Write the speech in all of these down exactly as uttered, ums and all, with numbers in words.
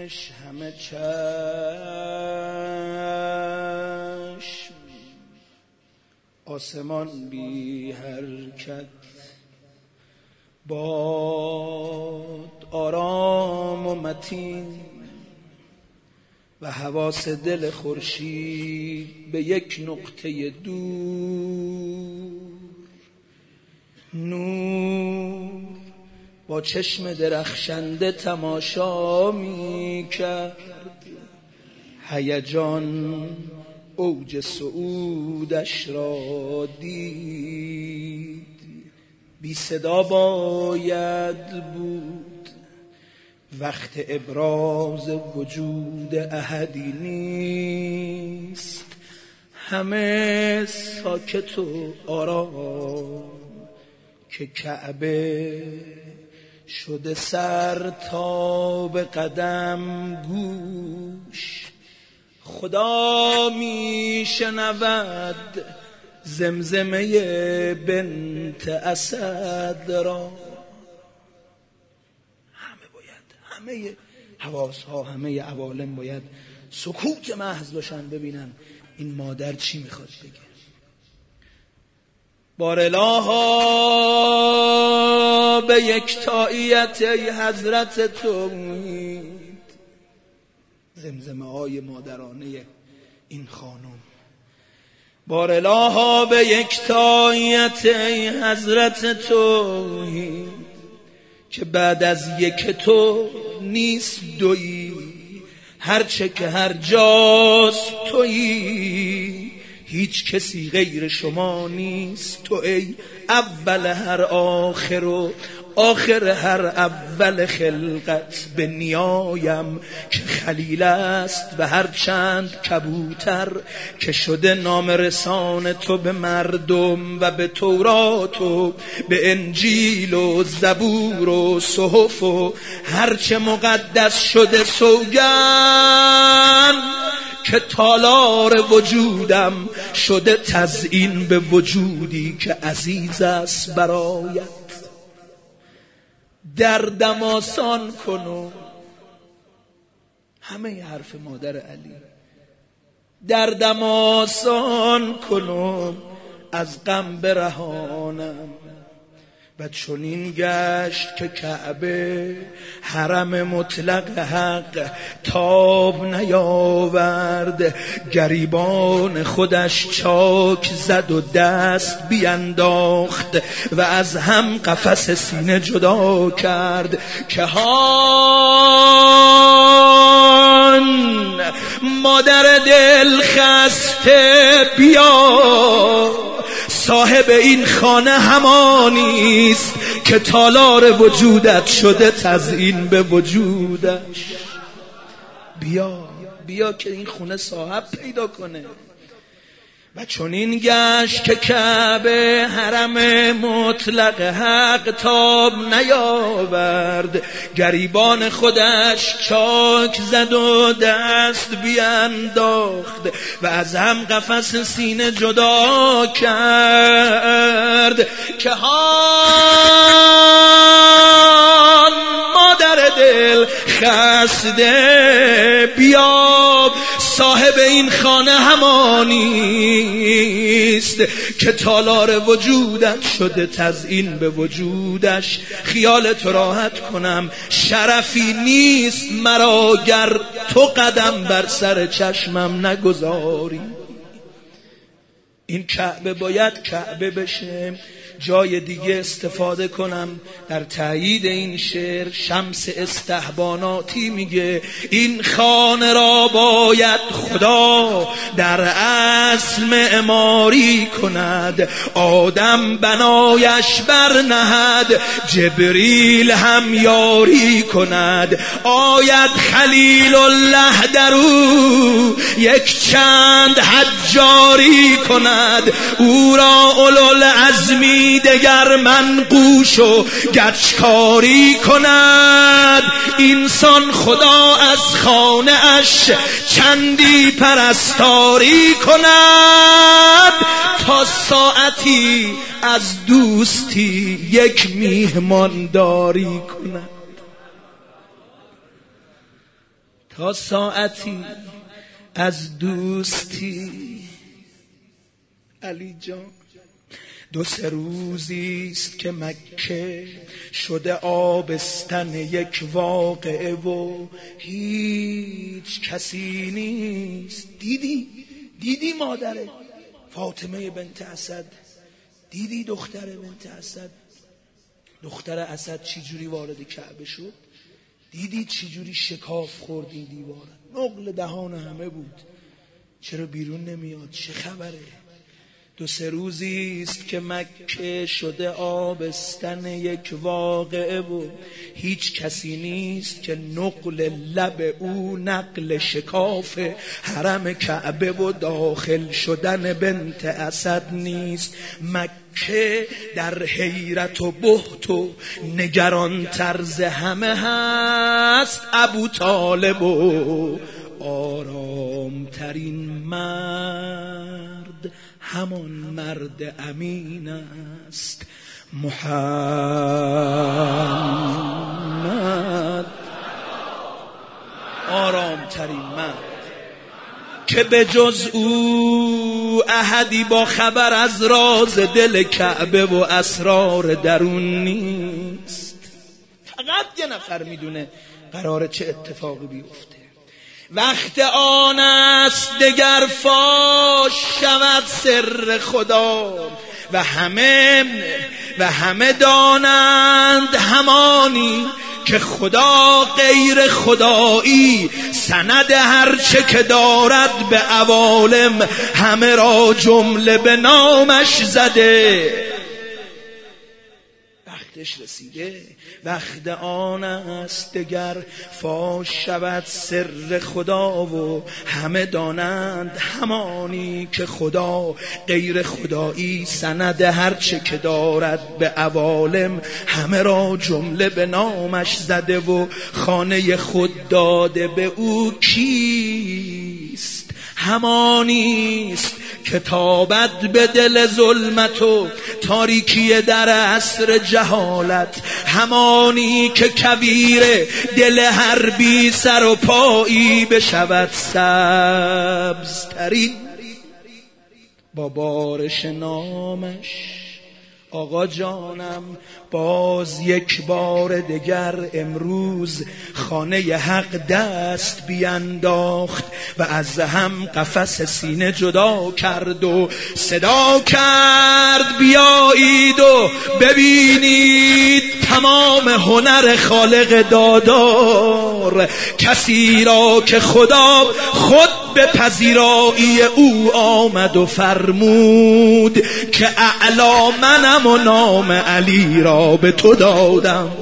چشمش همه چشم، آسمان بی حرکت، باد آرام و متین و حواس دل خورشید به یک نقطه دور. نور با چشم درخشنده تماشا می کرد، هیجان اوج صعودش را دید. بی صدا باید بود، وقت ابراز وجود احدی نیست. همه ساکت و آرام که کعبه شده سر تا به قدم گوش. خدا می شنود زمزمه بنت اسد را. همه باید، همه حواس ها، همه عوالم باید سکوت محض باشن، ببینن این مادر چی میخواد بگه. بارالها به یکتاییت ای حضرت توحید. زمزمه های مادرانه این خانم. بارالها به یکتاییت ای حضرت توحید، که بعد از یک تو نیست دویی، هرچه که هر جاست تویی، هیچ کسی غیر شما نیست. تو ای اول هر آخر و آخر هر اول خلقت. به نیایم که خلیل است به هر چند کبوتر، که شده نام رسان تو به مردم و به تورات و به انجیل و زبور و صحف و هرچه مقدس شده. سوگند که تالار وجودم شده تزیین به وجودی که عزیز است برایت. دردم آسان کن و همه حرف مادر علی. دردم آسان کن و از غم برهانم. و چنین گشت که کعبه حرم مطلق حق تاب نیاورد. گریبان خودش چاک زد و دست بینداخت و از هم قفس سینه جدا کرد. که هان مادر دل خسته بیا، صاحب این خانه همانیست که تالار وجودت شده تزیین به وجودش. بیا بیا که این خونه صاحب پیدا کنه. و چون این گشت که کعبه حرم مطلق حق تاب نیاورد. گریبان خودش چاک زد و دست بینداخت و از هم قفس سینه جدا کرد. که هان مادر دل خسته بیا، صاحب این خانه همانیست که تالار وجودت شده تزیین به وجودش. خیالت راحت کنم شرفی نیست مرا گر تو قدم بر سر چشمم نگذاری. این کعبه باید کعبه بشه. جای دیگه استفاده کنم در تایید این شعر. شمس استحباناتی میگه این خانه را باید خدا در اصل معماری کند. آدم بنایش برنهد، جبریل هم یاری کند. آید خلیل الله در او یک چند حجاری کند. او را اولوالعزمی دگر منقوش و گچکاری کند. اینسان خدا از خانه اش چندی پرستاری کند. تا ساعتی از دوستی یک میهمان داری کند. تا ساعتی از دوستی. علی جان دو سه روزیست که مکه شده آبستن یک واقعه و هیچ کسی نیست. دیدی دیدی مادره فاطمه بنت اسد، دیدی دختر بنت اسد، دختر اسد چی جوری وارد کعبه شد؟ دیدی چی جوری شکاف خورد این دیوار؟ نقل دهان همه بود. چرا بیرون نمیاد؟ چه خبره؟ دو سه روزی است که مکه شده آبستن یک واقعه و هیچ کسی نیست که نقل لب او نقل شکاف حرم کعبه و داخل شدن بنت اسد نیست. مکه در حیرت و بهت و نگران طرز همه هست. ابو طالب و آرامترین مرد همان مرد امین است، محمد. آرامترین مرد که به جز او احدی با خبر از راز دل کعبه و اسرار درون نیست. فقط یه نفر میدونه قراره چه اتفاقی بیفته. وقت آن است دگر فاش شود سر خدا و همه و همه دانند همانی که خدا غیر خدایی سند هرچه که دارد به عوالم همه را جمله به نامش زده. وقتش رسیده، وقت آن است دگر فاش شود سر خدا و همه دانند همانی که خدا غیر خدایی سند هرچه که دارد به عوالم همه را جمله به نامش زده. و خانه خود داده به او کیست؟ همانیست که تابد به دل ظلمت و تاریکی در عصر جهالت، همانی که کویر دل هر بی سر و پایی بشود سبزترین با بارش نامش. آقا جانم باز یک بار دگر امروز خانه حق دست بینداخت و از هم قفس سینه جدا کرد و صدا کرد بیایید و ببینید تمام هنر خالق دادار، کسی را که خدا خود به پذیرایی او آمد و فرمود که اعلی منم و نام علی را به تو دادم.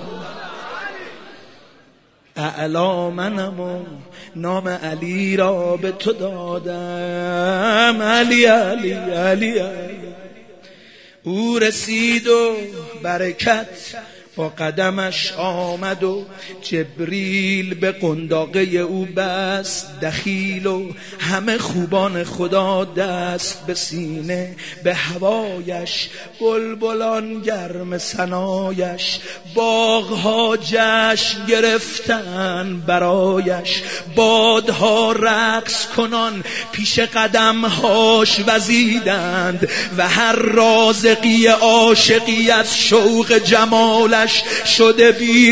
اعلی منم و نام علی را به تو دادم. علی علی علی علی. او رسید و برکت با قدمش آمد و جبریل به قنداقه او بست دخیل و همه خوبان خدا دست به سینه به هوایش، بلبلان گرم ثنایش، باغها جشن گرفتن برایش، بادها رقص کنان پیش قدمهاش وزیدند و هر رازقی عاشقی از شوق جمالش شده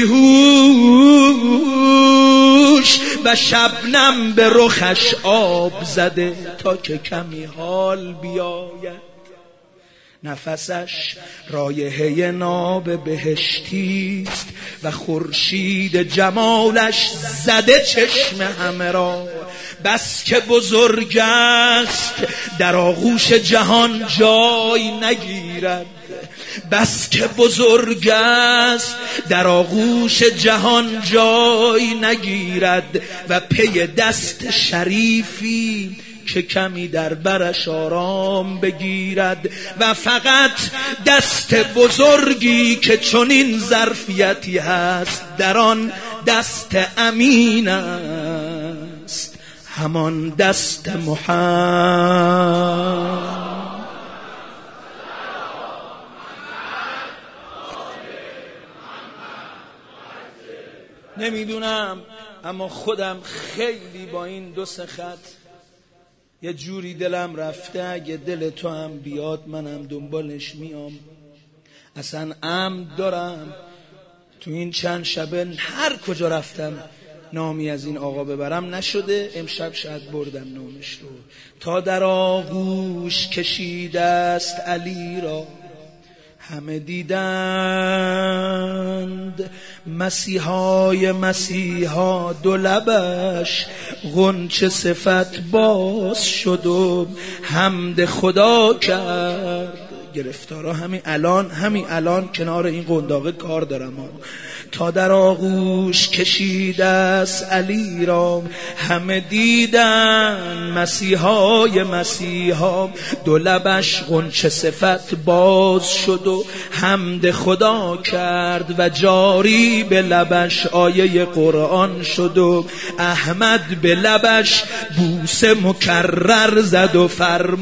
بیهوش و شبنم به رخش آب زده تا که کمی حال بیاید. نفسش رایحه ناب بهشتیست و خورشید جمالش زده چشم همه را. بس که بزرگ است در آغوش جهان جای نگیرد، بس که بزرگ است در آغوش جهان جای نگیرد و پی دست شریفی که کمی در برش آرام بگیرد و فقط دست بزرگی که چنین ظرفیتی هست در آن دست امین است، همان دست محمد. نمیدونم اما خودم خیلی با این دو سه خط یه جوری دلم رفته اگه دل تو هم بیاد منم دنبالش میام. اصلا عمد دارم تو این چند شبه هر کجا رفتم نامی از این آقا ببرم نشده، امشب شاید بردم نامش رو. تا در آغوش کشیده است علی را همه دیدند، مسیحای مسیحا دو لبش غنچه صفت باز شد و حمد خدا کرد. گرفتارا همین الان همین الان کنار این قنداقه کار دارم ها. تا در آغوش کشیده است علی را همه دیدن، مسیحای مسیحا دو لبش غنچه صفت باز شد و حمد خدا کرد و جاری به لبش آیه قرآن شد و احمد به لبش بوسه مکرر زد و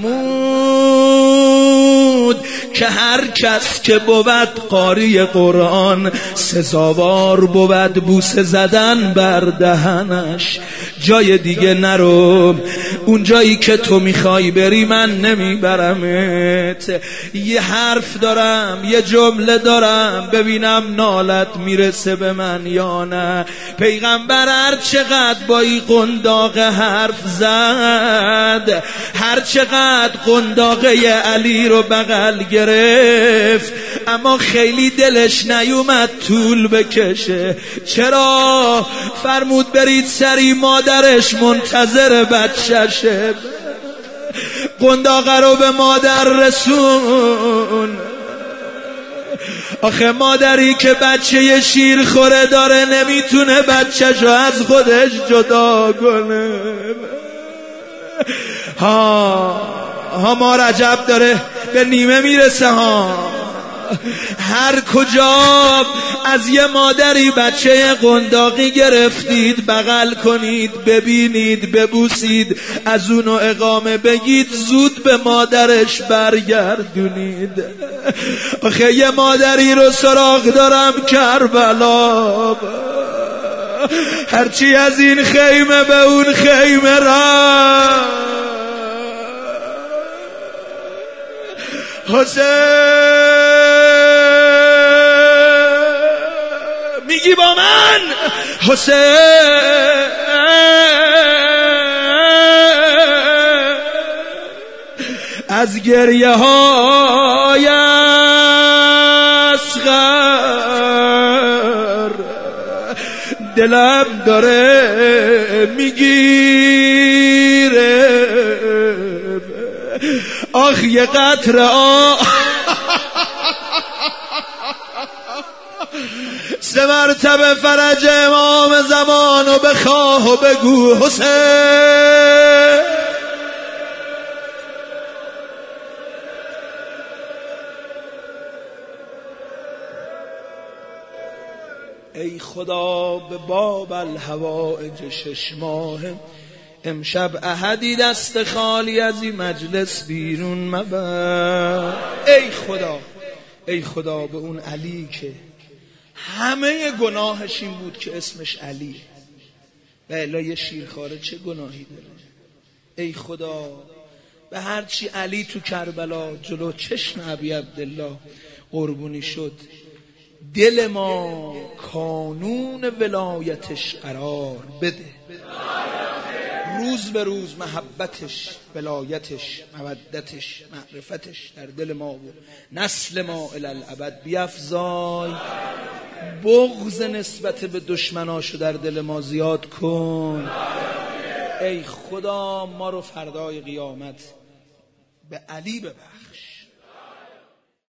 فرمود که هر کس که بود قاری قرآن سزاوار بود بوسه زدن بر دهنش. جای دیگه نرو، اون جایی که تو میخوای بری من نمیبرمت. یه حرف دارم، یه جمله دارم، ببینم نالت میرسه به من یا نه. پیغمبر هر چقدر با این قنداقه حرف زد، هر چقدر قنداقه علی رو بغل گرفت، اما خیلی دلش نیومد طول بکشه. چرا؟ فرمود برید سری، مادرش منتظر بچهشه. قنداقه رو به مادر رسون. آخه مادری که بچه شیر خوره داره نمیتونه بچه‌شو از خودش جدا کنه. ها ها ما رجب داره به نیمه میرسه ها. هر کجا از یه مادری بچه قنداقی گرفتید بغل کنید، ببینید، ببوسید، از اونو اقامه بگید، زود به مادرش برگردونید. آخه یه مادری رو سراغ دارم کربلا، هرچی از این خیمه به اون خیمه رفت. حسین میگی با من؟ حسین از گریه های اصغر دلم داره میگیره. آخ یه قطره آه سه مرتبه فرج امام زمانو بخواه و بگو حسین. ای خدا به باب الحوائج شش ماه امشب احدی دست خالی از این مجلس بیرون مبر. ای خدا، ای خدا به اون علی که همه گناهش این بود که اسمش علی، و الا یه شیرخواره چه گناهی داره. ای خدا به هرچی علی تو کربلا جلو چشم ابی عبدالله قربونی شد، دل ما کانون ولایتش قرار بده. روز به روز محبتش، ولایتش، مودتش، معرفتش در دل ما و نسل ما الالعبد بیفزای. بغض نسبت به دشمناشو در دل ما زیاد کن. ای خدا ما رو فردای قیامت به علی ببخش.